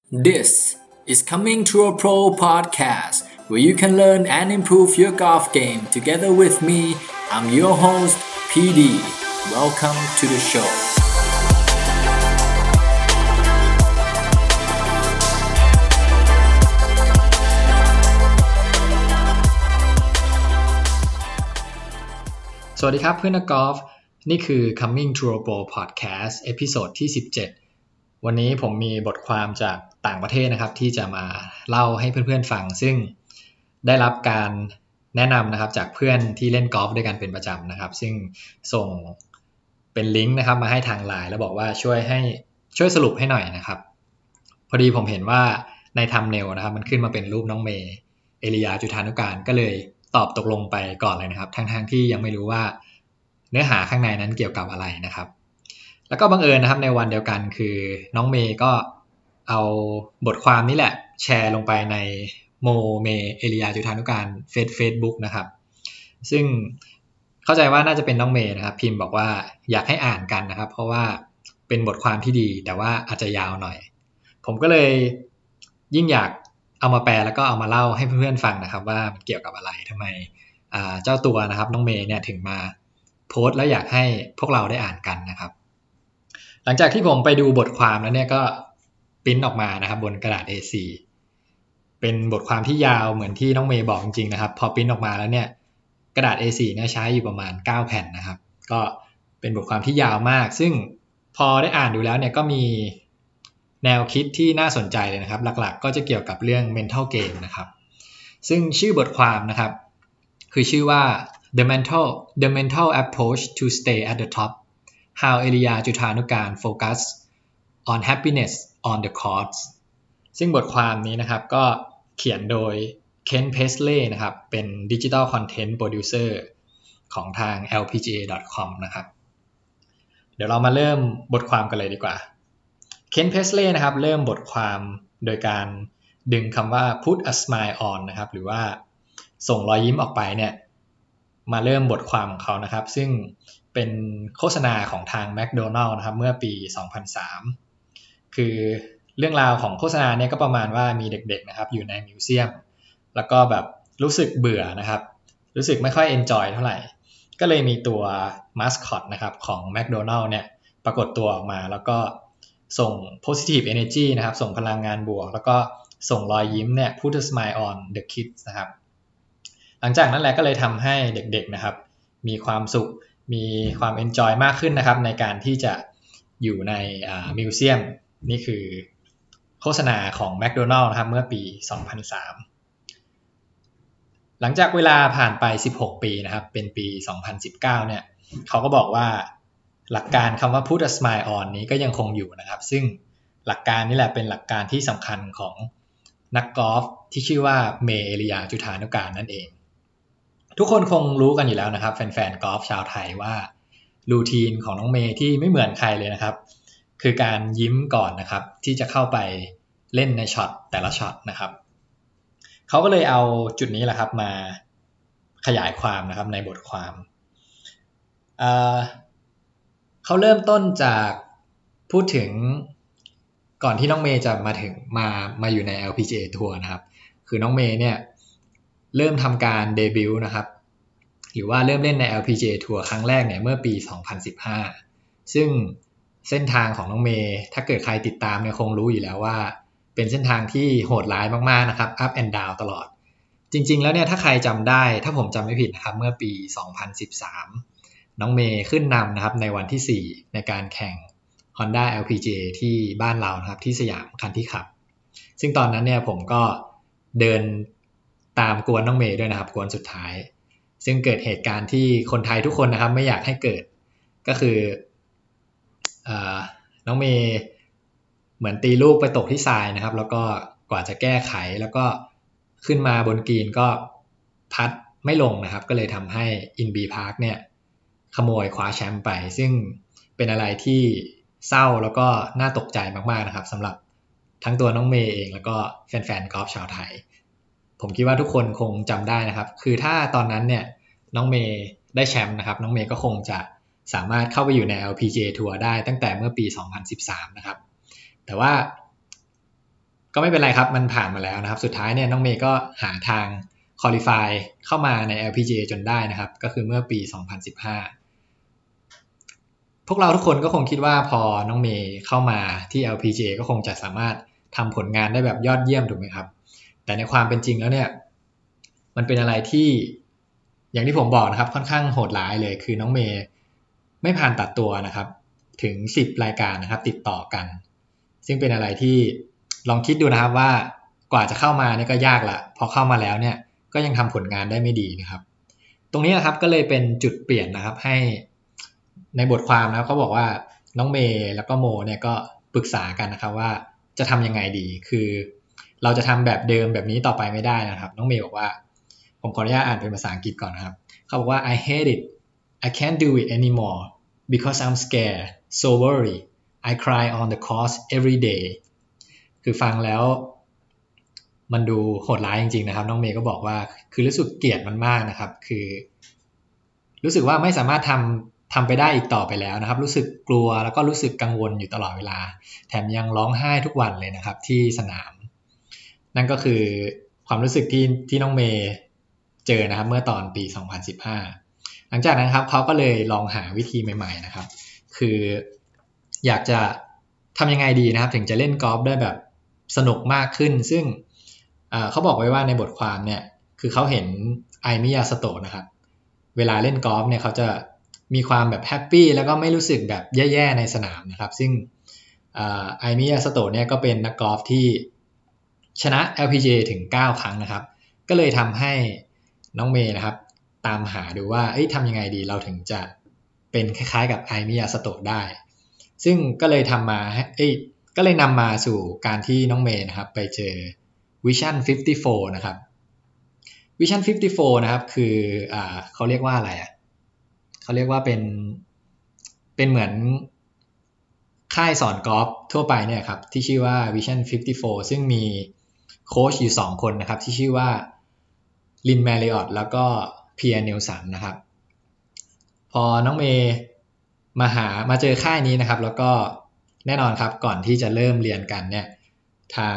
This is Coming to a Pro podcast, where you can learn and improve your golf game together with me. I'm your host, PD. Welcome to the show. สวัสดีครับเพื่อนนักกอล์ฟนี่คือ Coming to a Pro podcast เอพิโซดที่17วันนี้ผมมีบทความจากต่างประเทศนะครับที่จะมาเล่าให้เพื่อนๆฟังซึ่งได้รับการแนะนำนะครับจากเพื่อนที่เล่นกอล์ฟด้วยกันเป็นประจำนะครับซึ่งส่งเป็นลิงก์นะครับมาให้ทาง LINE แล้วบอกว่าช่วยสรุปให้หน่อยนะครับพอดีผมเห็นว่าในทัมเนลนะครับมันขึ้นมาเป็นรูปน้องเมย์เอลียาจุฑานุการก็เลยตอบตกลงไปก่อนเลยนะครับทั้งที่ยังไม่รู้ว่าเนื้อหาข้างในนั้นเกี่ยวกับอะไรนะครับแล้วก็บังเอิญนะครับในวันเดียวกันคือน้องเมย์ก็เอาบทความนี้แหละแชร์ลงไปในโมเมเอลียาจุฑานุการเฟซบุ๊กนะครับซึ่งเข้าใจว่าน่าจะเป็นน้องเมย์นะครับพิมพ์บอกว่าอยากให้อ่านกันนะครับเพราะว่าเป็นบทความที่ดีแต่ว่าอาจจะยาวหน่อยผมก็เลยยิ่งอยากเอามาแปลแล้วก็เอามาเล่าให้เพื่อนๆฟังนะครับว่ามันเกี่ยวกับอะไรทำไมเจ้าตัวนะครับน้องเมย์เนี่ยถึงมาโพสต์แล้วอยากให้พวกเราได้อ่านกันนะครับหลังจากที่ผมไปดูบทความแล้วเนี่ยก็ปริ้นออกมานะครับบนกระดาษ A4 เป็นบทความที่ยาวเหมือนที่น้องเมย์บอกจริงๆนะครับพอปริ้นออกมาแล้วเนี่ยกระดาษ A4 เนี่ยใช้อยู่ประมาณ9แผ่นนะครับก็เป็นบทความที่ยาวมากซึ่งพอได้อ่านดูแล้วเนี่ยก็มีแนวคิดที่น่าสนใจเลยนะครับหลักๆก็จะเกี่ยวกับเรื่อง mental game นะครับซึ่งชื่อบทความนะครับคือชื่อว่า The mental approach to stay at the top How เอลียาจุฑานุการ focus on happiness on the course ซึ่งบทความนี้นะครับก็เขียนโดยเคนเพสเลย์นะครับเป็น Digital Content Producer ของทาง lpga.com นะครับเดี๋ยวเรามาเริ่มบทความกันเลยดีกว่าเคนเพสเลย์นะครับเริ่มบทความโดยการดึงคำว่า put a smile on นะครับหรือว่าส่งรอยยิ้มออกไปเนี่ยมาเริ่มบทความของเขานะครับซึ่งเป็นโฆษณาของทางแมคโดนัลด์นะครับเมื่อปี 2003 คือเรื่องราวของโฆษณาเนี่ยก็ประมาณว่ามีเด็กๆนะครับอยู่ในมิวเซียมแล้วก็แบบรู้สึกเบื่อนะครับรู้สึกไม่ค่อยเอนจอยเท่าไหร่ก็เลยมีตัวมาสคอตนะครับของแมคโดนัลด์เนี่ยปรากฏตัวออกมาแล้วก็ส่ง positive energy นะครับส่งพลังงานบวกแล้วก็ส่งรอยยิ้มเนี่ย put a smile on the kids นะครับหลังจากนั้นแหละก็เลยทำให้เด็กๆนะครับมีความสุขมีความเอนจอยมากขึ้นนะครับในการที่จะอยู่ในมิวเซียมนี่คือโฆษณาของแมคโดนัลด์นะครับเมื่อปี 2003 หลังจากเวลาผ่านไป16ปีนะครับเป็นปี 2019 เนี่ยเขาก็บอกว่าหลักการคำว่า put a smile on นี้ก็ยังคงอยู่นะครับซึ่งหลักการนี้แหละเป็นหลักการที่สำคัญของนักกอล์ฟที่ชื่อว่าเมย์เอลียาจุฑานุการนั่นเองทุกคนคงรู้กันอยู่แล้วนะครับแฟนๆกอล์ฟชาวไทยว่ารูทีนของน้องเมย์ที่ไม่เหมือนใครเลยนะครับคือการยิ้มก่อนนะครับที่จะเข้าไปเล่นในช็อตแต่ละช็อตนะครับเขาก็เลยเอาจุดนี้แหละครับมาขยายความนะครับในบทความเขาเริ่มต้นจากพูดถึงก่อนที่น้องเมย์จะมาอยู่ใน LPGA ทัวร์นะครับคือน้องเมย์เนี่ยเริ่มทำการเดบิวต์นะครับหรือว่าเริ่มเล่นใน LPGA ทัวร์ครั้งแรกเนี่ยเมื่อปี 2015 ซึ่งเส้นทางของน้องเมย์ถ้าเกิดใครติดตามเนี่ยคงรู้อยู่แล้วว่าเป็นเส้นทางที่โหดร้ายมากๆนะครับ up and down ตลอดจริงๆแล้วเนี่ยถ้าใครจำได้ถ้าผมจำไม่ผิดนะครับเมื่อปี 2013 น้องเมย์ขึ้นนำนะครับในวันที่ 4 ในการแข่ง Honda LPGA ที่บ้านเรานะครับที่สยามคันที่ขับซึ่งตอนนั้นเนี่ยผมก็เดินตามกวนน้องเมย์ด้วยนะครับกวนสุดท้ายซึ่งเกิดเหตุการณ์ที่คนไทยทุกคนนะครับไม่อยากให้เกิดก็คือน้องเมย์เหมือนตีลูกไปตกที่ทรายนะครับแล้วก็กว่าจะแก้ไขแล้วก็ขึ้นมาบนกรีนก็พัดไม่ลงนะครับก็เลยทำให้อินบีพาร์คเนี่ยขโมยคว้าแชมป์ไปซึ่งเป็นอะไรที่เศร้าแล้วก็น่าตกใจมากๆนะครับสำหรับทั้งตัวน้องเมย์เองแล้วก็แฟนๆกอล์ฟชาวไทยผมคิดว่าทุกคนคงจำได้นะครับคือถ้าตอนนั้นเนี่ยน้องเมย์ได้แชมป์นะครับน้องเมย์ก็คงจะสามารถเข้าไปอยู่ใน LPGA ทัวร์ได้ตั้งแต่เมื่อปี 2013 นะครับแต่ว่าก็ไม่เป็นไรครับมันผ่านมาแล้วนะครับสุดท้ายเนี่ยน้องเมย์ก็หาทางคอลิฟายเข้ามาใน LPGA จนได้นะครับก็คือเมื่อปี 2015 พวกเราทุกคนก็คงคิดว่าพอน้องเมย์เข้ามาที่ LPGA ก็คงจะสามารถทำผลงานได้แบบยอดเยี่ยมถูกไหมครับแต่ในความเป็นจริงแล้วเนี่ยมันเป็นอะไรที่อย่างที่ผมบอกนะครับค่อนข้างโหดร้ายเลยคือน้องเมย์ไม่ผ่านตัดตัวนะครับถึง10รายการนะครับติดต่อกันซึ่งเป็นอะไรที่ลองคิดดูนะครับว่ากว่าจะเข้ามาเนี่ยก็ยากละพอเข้ามาแล้วเนี่ยก็ยังทำผลงานได้ไม่ดีนะครับตรงนี้นะครับก็เลยเป็นจุดเปลี่ยนนะครับให้ในบทความนะครับเขาบอกว่าน้องเมย์แล้วก็โมเนี่ยก็ปรึกษากันนะครับว่าจะทำยังไงดีคือเราจะทำแบบเดิมแบบนี้ต่อไปไม่ได้นะครับน้องเมย์บอกว่าผมขออนุญาตอ่านเป็นภาษาอังกฤษก่อนนะครับเขาบอกว่า I hate it I can't do it anymore because I'm scared so worried I cry on the course every day คือฟังแล้วมันดูโหดร้ายจริงๆนะครับน้องเมย์ก็บอกว่าคือรู้สึกเกลียดมันมากนะครับคือรู้สึกว่าไม่สามารถทำไปได้อีกต่อไปแล้วนะครับรู้สึกกลัวแล้วก็รู้สึกกังวลอยู่ตลอดเวลาแถมยังร้องไห้ทุกวันเลยนะครับที่สนามนั่นก็คือความรู้สึกที่น้องเมย์เจอนะครับเมื่อตอนปี 2015 หลังจากนั้นครับเขาก็เลยลองหาวิธีใหม่ๆนะครับคืออยากจะทำยังไงดีนะครับถึงจะเล่นกอล์ฟได้แบบสนุกมากขึ้นซึ่งเขาบอกไว้ว่าในบทความเนี่ยคือเขาเห็นไอมิยาสโตะนะครับเวลาเล่นกอล์ฟเนี่ยเขาจะมีความแบบแฮปปี้แล้วก็ไม่รู้สึกแบบแย่ๆในสนามนะครับซึ่งไอมิยาสโตะเนี่ยก็เป็นนักกอล์ฟที่ชนะ LPGA ถึง9 ครั้งนะครับก็เลยทำให้น้องเมย์นะครับตามหาดูว่าทำยังไงดีเราถึงจะเป็นคล้ายๆกับไอมิยาสโตะได้ซึ่งก็เลยก็เลยนำมาสู่การที่น้องเมย์นะครับไปเจอ Vision 54 นะครับ Vision 54 นะครับคือเขาเรียกว่าอะไรเขาเรียกว่าเป็นเหมือนค่ายสอนกอล์ฟทั่วไปเนี่ยครับที่ชื่อว่า Vision 54 ซึ่งมีโค้ชอยู่2 คนนะครับที่ชื่อว่าลินแมริออตแล้วก็เพียร์เนลสันนะครับพอน้องเมย์มาเจอค่ายนี้นะครับแล้วก็แน่นอนครับก่อนที่จะเริ่มเรียนกันเนี่ยทาง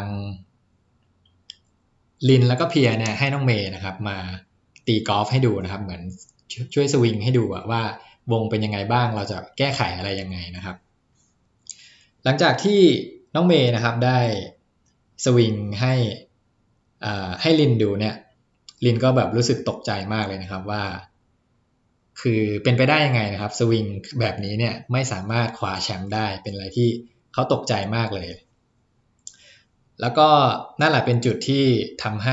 ลินแล้วก็เพียร์เนี่ยให้น้องเมย์นะครับมาตีกอล์ฟให้ดูนะครับเหมือนช่วยสวิงให้ดูว่าวงเป็นยังไงบ้างเราจะแก้ไขอะไรยังไงนะครับหลังจากที่น้องเมย์นะครับได้สวิงให้ลินดูเนี่ยลินก็แบบรู้สึกตกใจมากเลยนะครับว่าคือเป็นไปได้ยังไงนะครับสวิงแบบนี้เนี่ยไม่สามารถคว้าแชมป์ได้เป็นอะไรที่เขาตกใจมากเลยแล้วก็นั่นแหละเป็นจุดที่ทำให้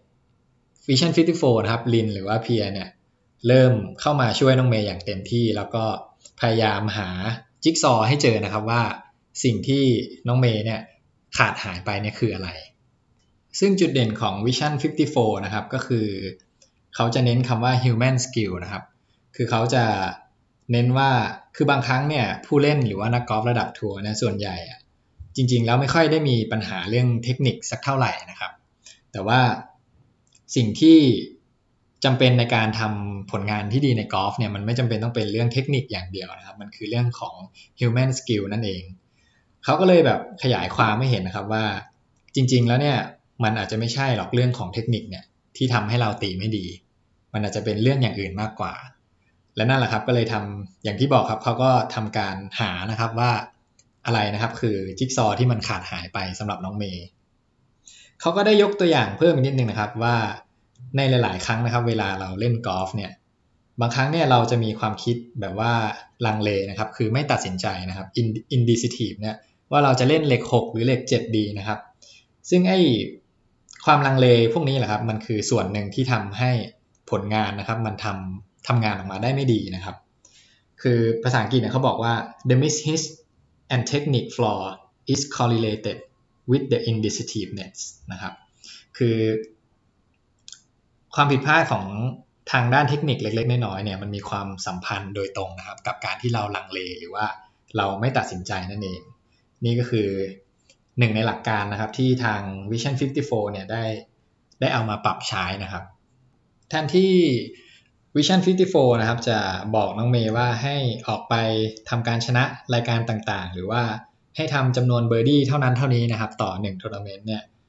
Vision 54 นะครับลินหรือว่าเพียร์เนี่ยเริ่มเข้ามาช่วยน้องเมย์อย่างเต็มที่แล้วก็พยายามหาจิ๊กซอว์ให้เจอนะครับว่าสิ่งที่น้องเมย์เนี่ยขาดหายไปเนี่ยคืออะไรซึ่งจุดเด่นของ Vision 54 นะครับก็คือเขาจะเน้นคำว่า human skill นะครับคือเขาจะเน้นว่าคือบางครั้งเนี่ยผู้เล่นหรือว่านักกอล์ฟระดับทัวร์เนี่ยส่วนใหญ่จริงๆแล้วไม่ค่อยได้มีปัญหาเรื่องเทคนิคสักเท่าไหร่นะครับแต่ว่าสิ่งที่จำเป็นในการทำผลงานที่ดีในกอล์ฟเนี่ยมันไม่จำเป็นต้องเป็นเรื่องเทคนิคอย่างเดียวนะครับมันคือเรื่องของ human skill นั่นเองเขาก็เลยแบบขยายความให้เห็นนะครับว่าจริงๆแล้วเนี่ยมันอาจจะไม่ใช่หรอกเรื่องของเทคนิคเนี่ยที่ทำให้เราตีไม่ดีมันอาจจะเป็นเรื่องอย่างอื่นมากกว่าและนั่นแหละครับก็เลยทำอย่างที่บอกครับเขาก็ทำการหานะครับว่าอะไรนะครับคือจิ๊กซอว์ที่มันขาดหายไปสำหรับน้องเมย์เขาก็ได้ยกตัวอย่างเพิ่มอีกนิดนึงนะครับว่าในหลายๆครั้งนะครับเวลาเราเล่นกอล์ฟเนี่ยบางครั้งเนี่ยเราจะมีความคิดแบบว่าลังเลนะครับคือไม่ตัดสินใจนะครับ indecisive เนี่ยว่าเราจะเล่นเหล็ก6หรือเหล็ก7ดีนะครับซึ่งความลังเลพวกนี้แหละครับมันคือส่วนหนึ่งที่ทำให้ผลงานนะครับมันทำงานออกมาได้ไม่ดีนะครับคือภาษาอังกฤษเนี่ยเขาบอกว่า the miships and technique flaw is correlated with the indecisiveness นะครับคือความผิดพลาดของทางด้านเทคนิคเล็กๆน้อยๆเนี่ยมันมีความสัมพันธ์โดยตรงนะครับกับการที่เราลังเลหรือว่าเราไม่ตัดสินใจนั่นเองนี่ก็คือหนึ่งในหลักการนะครับที่ทาง Vision 54 เนี่ยได้เอามาปรับใช้นะครับแทนที่ Vision 54 นะครับจะบอกน้องเมย์ว่าให้ออกไปทำการชนะรายการต่างๆหรือว่าให้ทำจำนวนเบอร์ดี้เท่านั้นเท่านี้นะครับต่อ1ทัวร์นาเมนต์เนี่ย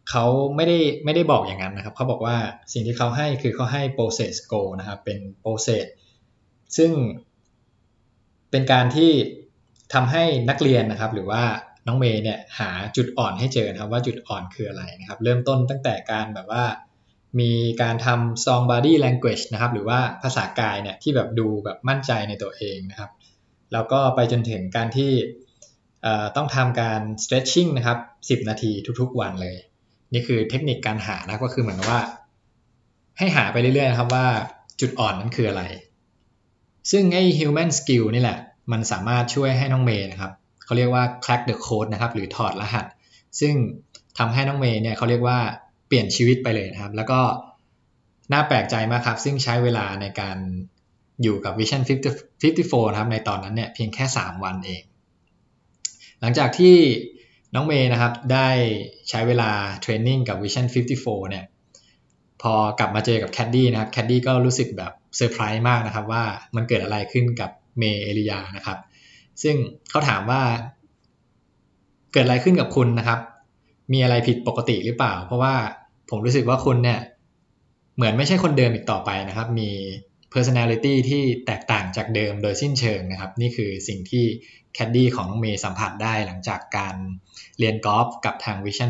เขาไม่ได้บอกอย่างนั้นนะครับเขาบอกว่าสิ่งที่เขาให้คือเขาให้ process goal นะครับเป็น process ซึ่งเป็นการที่ทำให้นักเรียนนะครับหรือว่าน้องเมย์เนี่ยหาจุดอ่อนให้เจอนะครับว่าจุดอ่อนคืออะไรนะครับเริ่มต้นตั้งแต่การแบบว่ามีการทำ strong body language นะครับหรือว่าภาษากายเนี่ยที่แบบดูแบบมั่นใจในตัวเองนะครับแล้วก็ไปจนถึงการที่ต้องทำการ stretching นะครับ10 นาทีทุกๆวันเลยนี่คือเทคนิคการหานะก็คือเหมือนว่าให้หาไปเรื่อยๆนะครับว่าจุดอ่อนนั้นคืออะไรซึ่งไอ้ human skill นี่แหละมันสามารถช่วยให้น้องเมย์นะครับเขาเรียกว่า crack the code นะครับหรือถอดรหัสซึ่งทำให้น้องเมย์เนี่ยเขาเรียกว่าเปลี่ยนชีวิตไปเลยนะครับแล้วก็น่าแปลกใจมากครับซึ่งใช้เวลาในการอยู่กับ Vision 54นะครับในตอนนั้นเนี่ยเพียงแค่3 วันเองหลังจากที่น้องเมย์นะครับได้ใช้เวลาเทรนนิ่งกับ Vision 54เนี่ยพอกลับมาเจอกับแคดดี้นะครับแคดดี้ก็รู้สึกแบบเซอร์ไพรส์มากนะครับว่ามันเกิดอะไรขึ้นกับเมย์เอลิยานะครับซึ่งเขาถามว่าเกิดอะไรขึ้นกับคุณนะครับมีอะไรผิดปกติหรือเปล่าเพราะว่าผมรู้สึกว่าคุณเนี่ยเหมือนไม่ใช่คนเดิมอีกต่อไปนะครับมี personality ที่แตกต่างจากเดิมโดยสิ้นเชิงนะครับนี่คือสิ่งที่แคดดี้ของน้องเมย์สัมผัสได้หลังจากการเรียนกอล์ฟกับทาง Vision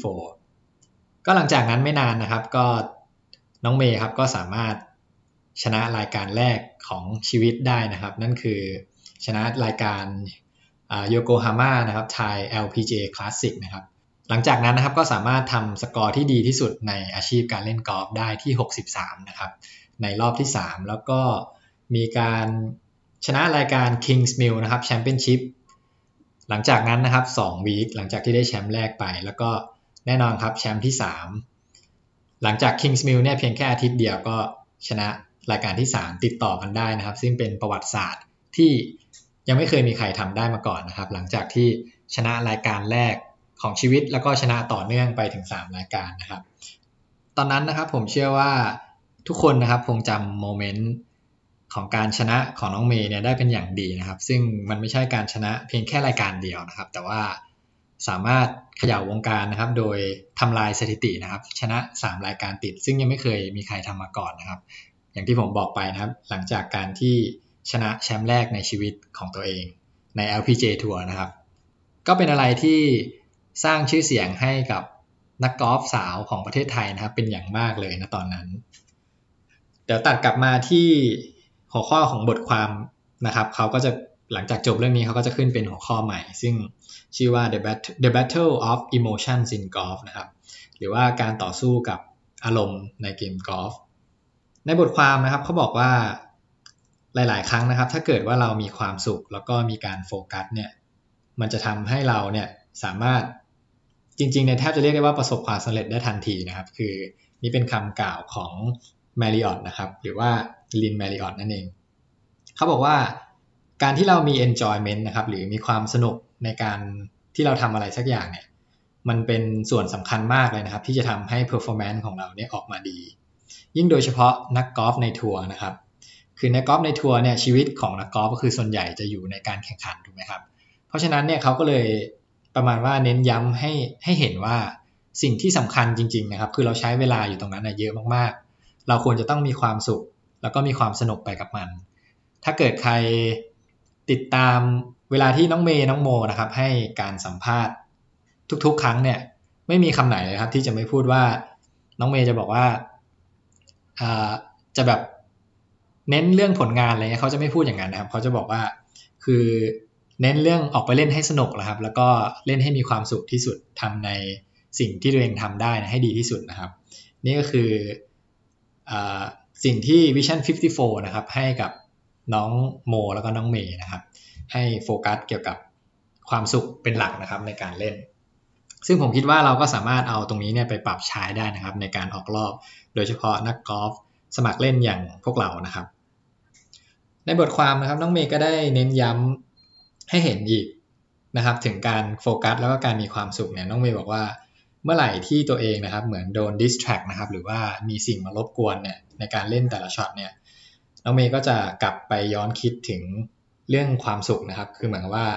54ก็หลังจากนั้นไม่นานนะครับก็น้องเมย์ครับก็สามารถชนะรายการแรกของชีวิตได้นะครับนั่นคือชนะรายการโยโกฮาม่านะครับไทย LPGA Classic นะครับหลังจากนั้นนะครับก็สามารถทำสกอร์ที่ดีที่สุดในอาชีพการเล่นกอล์ฟได้ที่63นะครับในรอบที่3แล้วก็มีการชนะรายการ Kings Mill นะครับแชมเปี้ยนชิพหลังจากนั้นนะครับ2 วีคหลังจากที่ได้แชมป์แรกไปแล้วก็แน่นอนครับแชมป์ที่3หลังจาก Kings Mill เนี่ยเพียงแค่อาทิตย์เดียวก็ชนะรายการที่3ติดต่อกันได้นะครับซึ่งเป็นประวัติศาสตร์ที่ยังไม่เคยมีใครทำได้มาก่อนนะครับหลังจากที่ชนะรายการแรกของชีวิตแล้วก็ชนะต่อเนื่องไปถึง3 รายการนะครับตอนนั้นนะครับผมเชื่อว่าทุกคนนะครับคงจำโมเมนต์ของการชนะของน้องเมย์เนี่ยได้เป็นอย่างดีนะครับซึ่งมันไม่ใช่การชนะเพียงแค่รายการเดียวนะครับแต่ว่าสามารถเขย่าวงการนะครับโดยทำลายสถิตินะครับชนะ3 รายการติดซึ่งยังไม่เคยมีใครทำมาก่อนนะครับอย่างที่ผมบอกไปนะครับหลังจากการที่ชนะแชมป์แรกในชีวิตของตัวเองใน LPGA ทัวร์นะครับก็เป็นอะไรที่สร้างชื่อเสียงให้กับนักกอล์ฟสาวของประเทศไทยนะครับเป็นอย่างมากเลยนะตอนนั้นเดี๋ยวตัดกลับมาที่หัวข้อของบทความนะครับเขาก็จะหลังจากจบเรื่องนี้เขาก็จะขึ้นเป็นหัวข้อใหม่ซึ่งชื่อว่า The Battle of Emotions in Golf นะครับหรือว่าการต่อสู้กับอารมณ์ในเกมกอล์ฟในบทความนะครับเขาบอกว่าหลายๆครั้งนะครับถ้าเกิดว่าเรามีความสุขแล้วก็มีการโฟกัสเนี่ยมันจะทำให้เราเนี่ยสามารถจริงๆในแทบจะเรียกได้ว่าประสบความสำเร็จได้ทันทีนะครับคือนี่เป็นคำกล่าวของแมริออตนะครับหรือว่าลินแมริออตนั่นเองเขาบอกว่าการที่เรามี enjoyment นะครับหรือมีความสนุกในการที่เราทำอะไรสักอย่างเนี่ยมันเป็นส่วนสำคัญมากเลยนะครับที่จะทำให้ performance ของเราเนี่ยออกมาดียิ่งโดยเฉพาะนักกอล์ฟในทัวร์นะครับคือนักกอล์ฟในทัวร์เนี่ยชีวิตของนักกอล์ฟก็คือส่วนใหญ่จะอยู่ในการแข่งขันถูกไหมครับเพราะฉะนั้นเนี่ยเขาก็เลยประมาณว่าเน้นย้ำให้เห็นว่าสิ่งที่สำคัญจริงๆนะครับคือเราใช้เวลาอยู่ตรงนั้นเยอะมากๆเราควรจะต้องมีความสุขแล้วก็มีความสนุกไปกับมันถ้าเกิดใครติดตามเวลาที่น้องเมย์น้องโมนะครับให้การสัมภาษณ์ทุกๆครั้งเนี่ยไม่มีคำไหนเลยครับที่จะไม่พูดว่าน้องเมย์จะบอกว่าจะแบบเน้นเรื่องผลงานอะไรเงี้ยเขาจะไม่พูดอย่างนั้นนะครับเขาจะบอกว่าคือเน้นเรื่องออกไปเล่นให้สนุกนะครับแล้วก็เล่นให้มีความสุขที่สุดทำในสิ่งที่ตัวเองทำได้นะให้ดีที่สุดนะครับนี่ก็คือสิ่งที่ Vision 54นะครับให้กับน้องโมแล้วก็น้องเมย์นะครับให้โฟกัสเกี่ยวกับความสุขเป็นหลักนะครับในการเล่นซึ่งผมคิดว่าเราก็สามารถเอาตรงนี้เนี่ยไปปรับใช้ได้นะครับในการออกรอบโดยเฉพาะนักกอล์ฟสมัครเล่นอย่างพวกเรานะครับในบทความนะครับน้องเมย์ก็ได้เน้นย้ำให้เห็นอีกนะครับถึงการโฟกัสแล้วก็การมีความสุขเนี่ยน้องเมย์บอกว่าเมื่อไหร่ที่ตัวเองนะครับเหมือนโดน distract นะครับหรือว่ามีสิ่งมารบกวนเนี่ยในการเล่นแต่ละช็อตเนี่ยน้องเมย์ก็จะกลับไปย้อนคิดถึงเรื่องความสุขนะครับคือเหมือนว่า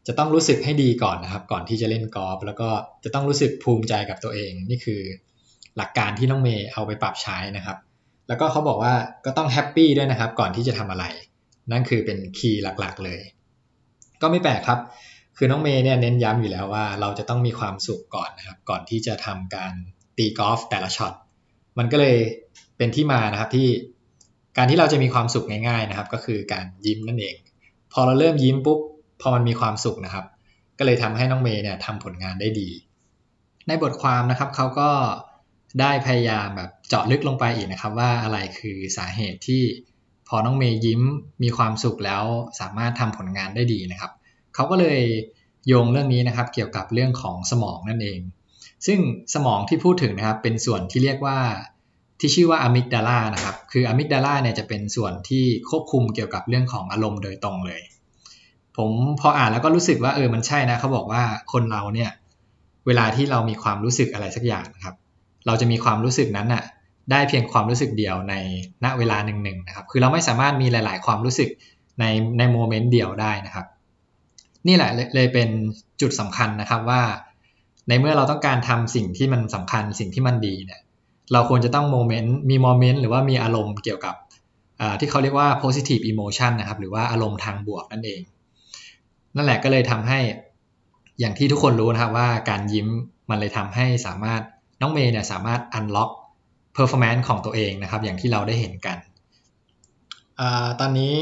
จะต้องรู้สึกให้ดีก่อนนะครับก่อนที่จะเล่นกอล์ฟแล้วก็จะต้องรู้สึกภูมิใจกับตัวเองนี่คือหลักการที่น้องเมย์เอาไปปรับใช้นะครับแล้วก็เขาบอกว่าก็ต้องแฮปปี้ด้วยนะครับก่อนที่จะทำอะไรนั่นคือเป็นคีย์หลักๆเลยก็ไม่แปลกครับคือน้องเมย์เนี่ยเน้นย้ำอยู่แล้วว่าเราจะต้องมีความสุขก่อนนะครับก่อนที่จะทำการตีกอล์ฟแต่ละช็อตมันก็เลยเป็นที่มานะครับที่การที่เราจะมีความสุขง่ายๆนะครับก็คือการยิ้มนั่นเองพอเราเริ่มยิ้มปุ๊บพอมันมีความสุขนะครับก็เลยทำให้น้องเมย์เนี่ยทำผลงานได้ดีในบทความนะครับเขาก็ได้พยายามแบบเจาะลึกลงไปอีกนะครับว่าอะไรคือสาเหตุที่พอน้องเมย์ยิ้มมีความสุขแล้วสามารถทำผลงานได้ดีนะครับเขาก็เลยโยงเรื่องนี้นะครับเกี่ยวกับเรื่องของสมองนั่นเองซึ่งสมองที่พูดถึงนะครับเป็นส่วนที่เรียกว่าที่ชื่อว่าอะมิกดาลานะครับคืออะมิกดาลาเนี่ยจะเป็นส่วนที่ควบคุมเกี่ยวกับเรื่องของอารมณ์โดยตรงเลยผมพออ่านแล้วก็รู้สึกว่ามันใช่นะเขาบอกว่าคนเราเนี่ยเวลาที่เรามีความรู้สึกอะไรสักอย่างนะครับเราจะมีความรู้สึกนั้นน่ะได้เพียงความรู้สึกเดียวในณเวลาหนึ่งๆนะครับคือเราไม่สามารถมีหลายๆความรู้สึกในโมเมนต์เดียวได้นะครับนี่แหละเลยเป็นจุดสำคัญนะครับว่าในเมื่อเราต้องการทำสิ่งที่มันสำคัญสิ่งที่มันดีเนี่ยเราควรจะต้องมีโมเมนต์หรือว่ามีอารมณ์เกี่ยวกับที่เขาเรียกว่า positive emotion นะครับหรือว่าอารมณ์ทางบวกนั่นเองนั่นแหละก็เลยทำให้อย่างที่ทุกคนรู้นะครับว่าการยิ้มมันเลยทำให้สามารถน้องเมย์เนี่ยสามารถ unlock performance ของตัวเองนะครับอย่างที่เราได้เห็นกันตอนนี้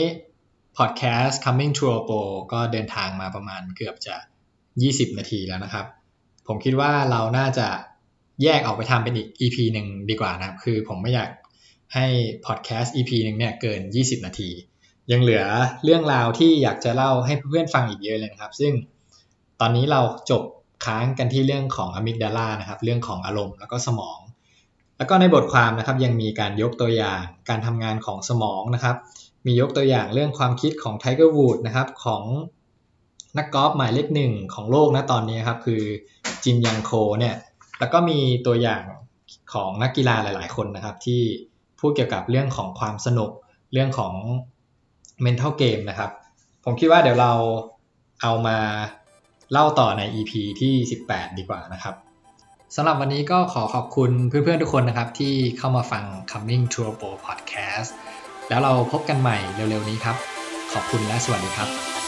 podcast Coming to a Pro ก็เดินทางมาประมาณเกือบจะ20นาทีแล้วนะครับผมคิดว่าเราน่าจะแยกออกไปทำเป็นอีก EP หนึ่งดีกว่านะครับคือผมไม่อยากให้ podcast EP หนึ่งเนี่ยเกิน20นาทียังเหลือเรื่องราวที่อยากจะเล่าให้เพื่อนๆฟังอีกเยอะเลยนะครับซึ่งตอนนี้เราจบค้างกันที่เรื่องของอะมิกดาลานะครับเรื่องของอารมณ์แล้วก็สมองแล้วก็ในบทความนะครับยังมีการยกตัวอย่างการทำงานของสมองนะครับมียกตัวอย่างเรื่องความคิดของไทเกอร์วูดนะครับของนักกอล์ฟหมายเลข1ของโลกนะตอนนี้ครับคือจินยังโคเนี่ยแล้วก็มีตัวอย่างของนักกีฬาหลายๆคนนะครับที่พูดเกี่ยวกับเรื่องของความสนุกเรื่องของ mental game นะครับผมคิดว่าเดี๋ยวเราเอามาเล่าต่อใน EP ที่18ดีกว่านะครับสำหรับวันนี้ก็ขอขอบคุณเพื่อนๆทุกคนนะครับที่เข้ามาฟัง Coming to a Pro Podcast แล้วเราพบกันใหม่เร็วๆนี้ครับขอบคุณและสวัสดีครับ